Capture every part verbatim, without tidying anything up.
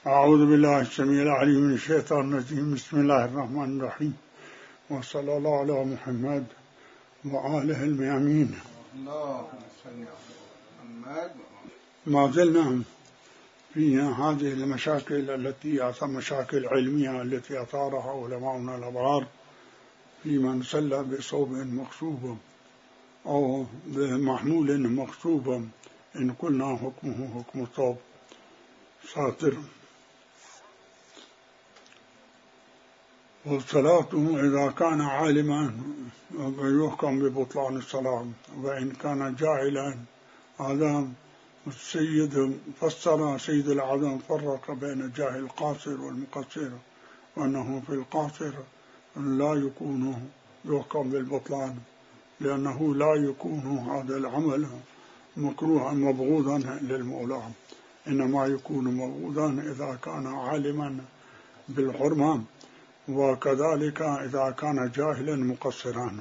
أعوذ بالله السميع العليم من الشيطان الرجيم. بسم الله الرحمن الرحيم، وصلى الله على محمد وآله الميامين. ما زلنا في هذه المشاكل التي مشاكل علمية التي أثارها علماؤنا الأبرار في من صلى بصوب مغصوب أو بمحمول مغصوب، إن قلنا حكمه حكم الصوب ساطر. والصلاة إذا كان عالما يحكم ببطلان الصلاة، وإن كان جاهلا هذا السيد فسر سيد العدم فرق بين الجاهل القاصر والمقصر، وأنه في القاصر لا يكون يحكم بالبطلان، لأنه لا يكون هذا العمل مكروها مبغوضا للمولى، إنما يكون مبغوضا إذا كان عالما بالحرمة، وكذلك إذا كان جاهلا مقصرا.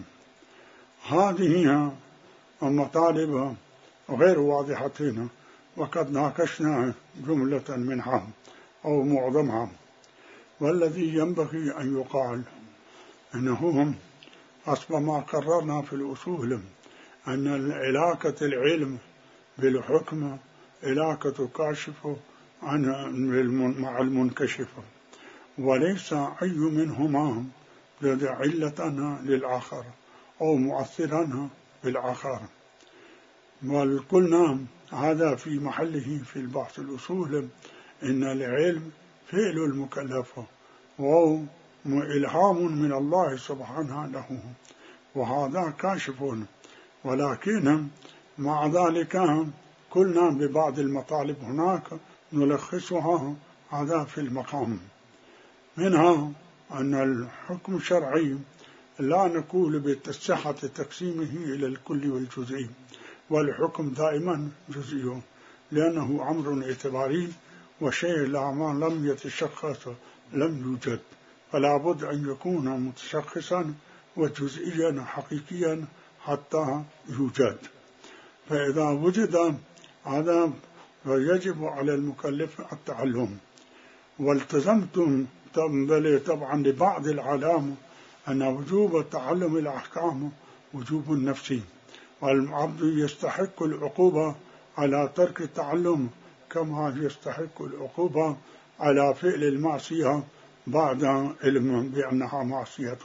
هذه المطالب غير واضحة، وقد ناقشنا جملة منها أو معظمها. والذي ينبغي أن يقال أنه حسب ما قررنا في الأصول أن علاقة العلم بالحكم علاقة كاشفة مع المنكشف، وليس أي منهما علة للآخر أو مؤثرا بالآخر. وقلنا هذا في محله في البحث الأصول إن العلم فعل المكلف وهو إلهام من الله سبحانه له، وهذا كاشف. ولكن مع ذلك قلنا ببعض المطالب هناك نلخصها هذا في المقام، منها أن الحكم الشرعي لا نقول بصحة تقسيمه إلى الكل والجزئي، والحكم دائما جزئي، لأنه أمر اعتباري، وشيء لا ما لم يتشخص لم يوجد، فلا بد أن يكون متشخصا وجزئيا حقيقيا حتى يوجد. فإذا وجد هذا فيجب على المكلف التعلم. والتزمتم طبعا لبعض العلام أن وجوب تعلم الأحكام وجوب نفسي، والعبد يستحق العقوبة على ترك التعلم كما يستحق العقوبة على فعل المعصية بعد علم بأنها معصية.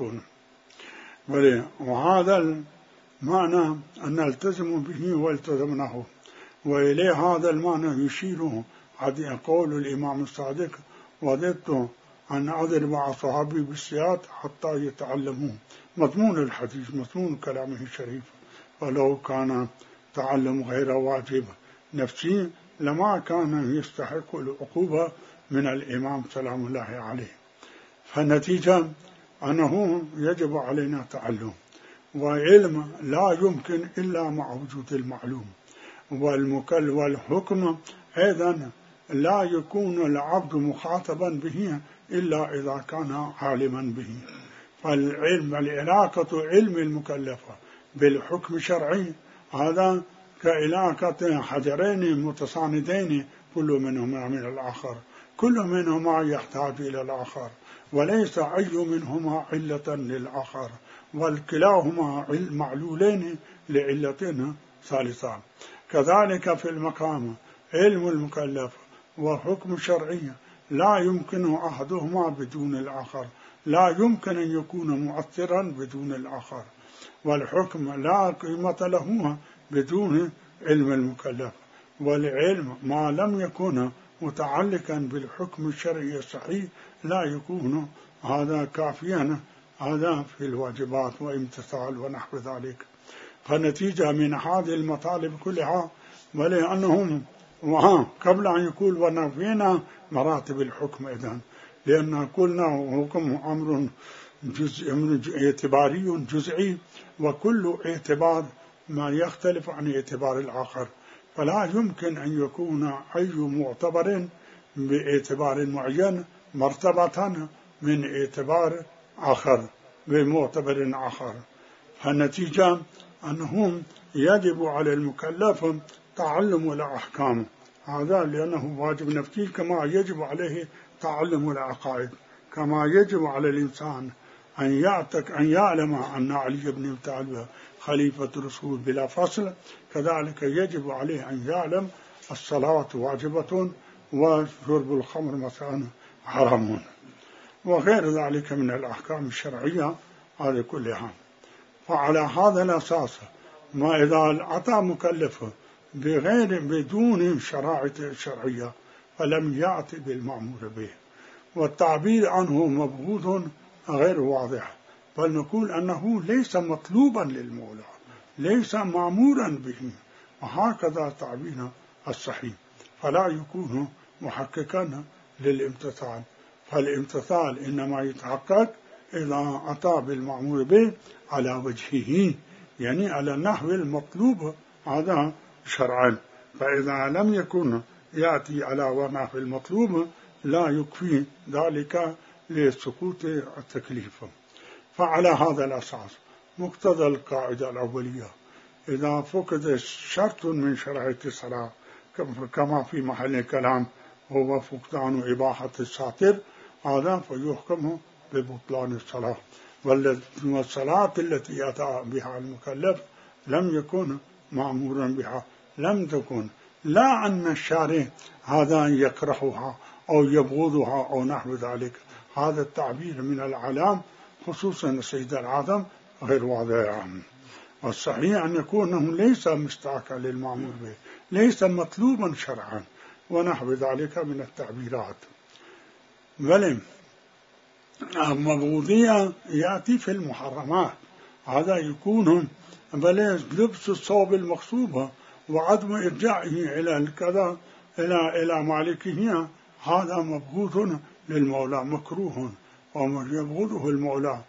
وهذا المعنى أن نلتزم به والتزمناه، وإليه هذا المعنى يشير قول الإمام الصادق: وذدت أن أضرب أصحابي بالسياط حتى يتعلموا. مضمون الحديث مضمون كلامه الشريف، ولو كان تعلم غير واجب نفسي لما كان يستحق العقوبة من الإمام سلام الله عليه. فالنتيجة أنه يجب علينا تعلم، وعلم لا يمكن إلا مع وجود المعلوم، والمكل والحكم أيضا لا يكون العبد مخاطبا به إلا إذا كان عالما به. فالعلم العلاقة علم المكلفة بالحكم الشرعي هذا كعلاقة حجرين متصاندين، كل منهما من الآخر، كل منهما يحتاج إلى الآخر، وليس أي منهما علة للآخر، والكلاهما معلولين لعلة ثالثة. كذلك في المقام علم المكلف وحكم شرعي لا يمكن أحدهما بدون الآخر، لا يمكن أن يكون مؤثرا بدون الآخر، والحكم لا قيمة له بدون علم المكلف، والعلم ما لم يكن متعلقا بالحكم الشرعي الصحيح لا يكون هذا كافيا هذا في الواجبات وامتثال ونحو ذلك. فالنتيجة من هذه المطالب كلها، ولأنهم وها قبل أن يقول ونفينا مراتب الحكم إذن، لأن قلنا حكم أمر جزء اعتباري جزئي، وكل اعتبار ما يختلف عن اعتبار الآخر، فلا يمكن أن يكون أي معتبر باعتبار معين مرتبة من اعتبار آخر بمعتبر آخر. فالنتيجة أنهم يجب على المكلف تعلم الأحكام، هذا لأنه واجب نفسي، كما يجب عليه تعلم العقائد، كما يجب على الإنسان أن يعتق أن يعلم أن علي بن أبي طالب خليفة الرسول بلا فصل، كذلك يجب عليه أن يعلم الصلاة واجبة وشرب الخمر مثلا حرام، وغير ذلك من الأحكام الشرعية هذه كلها. فعلى هذا الأساس ما إذا أتى مكلفه بغير بدون شرائط شرعية فلم يأتي بالمأمور به، والتعبير عنه مبغوض غير واضح، بل نقول أنه ليس مطلوبا للمولى، ليس مأمورا به، وهكذا تعبير الصحيح، فلا يكون محققا للامتثال. فالامتثال إنما يتحقق إذا أتى بالمأمور به على وجهه، يعني على النحو المطلوب هذا شرعا، فإذا لم يكن يأتي على نحو المطلوب لا يكفي ذلك لسقوط التكليف. فعلى هذا الأساس مقتضى القاعدة الأولية إذا فقد شرط من شرائط الصلاة كما في محل الكلام هو فقدان إباحة الساتر، هذا فيحكم ببطلان الصلاة، والصلاة التي أتى بها المكلف لم يكن مأمورا بها، لم تكن لا أن الشارع هذا يكرهها أو يبغضها أو نحو ذلك، هذا التعبير من العلام خصوصا سيد العظم غير واضح. والصحيح أن يكون ليس مستحقا للمأمور به، ليس مطلوبا شرعا ونحو ذلك من التعبيرات. بل المبغوضية يأتي في المحرمات، هذا يكون بل لبس الثوب المغصوب وعدم إرجاعه إلى الكذا إلى إلى مالكه، هذا مبغوض للمولى مكروه ويبغضه المولى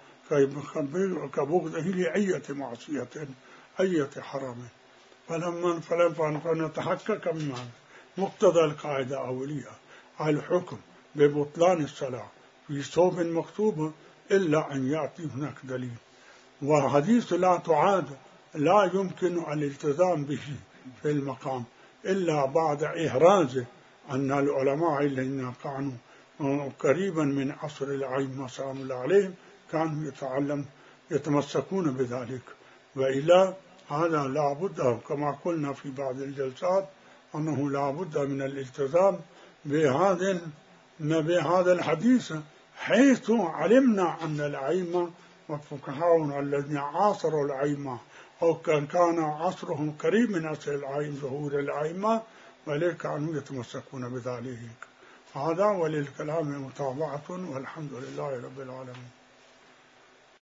كبغضه لأية معصية أية حرام. فلما فنتحقق من مقتضى القاعدة الأولية الحكم ببطلان الصلاة في ثوب مكتوب إلا أن يأتي هناك دليل، وحديث لا تعاد لا يمكن الالتزام به في المقام إلا بعد إحراز أن العلماء الذين كانوا قريبا من عصر الأئمة سلام الله عليهم كانوا يتعلم يتمسكون بذلك، وإلا هذا لا بد كما قلنا في بعض الجلسات أنه لا بد من الالتزام بهذا بهذا الحديث، حيث علمنا أن الأئمة والفقهاء الذين عاصروا الأئمة أو كان كان عصرهم قريب من عصر الأئمة ظهور الأئمة وليه كانوا يتمسكون بذلك. هذا وللكلام متابعة، والحمد لله رب العالمين.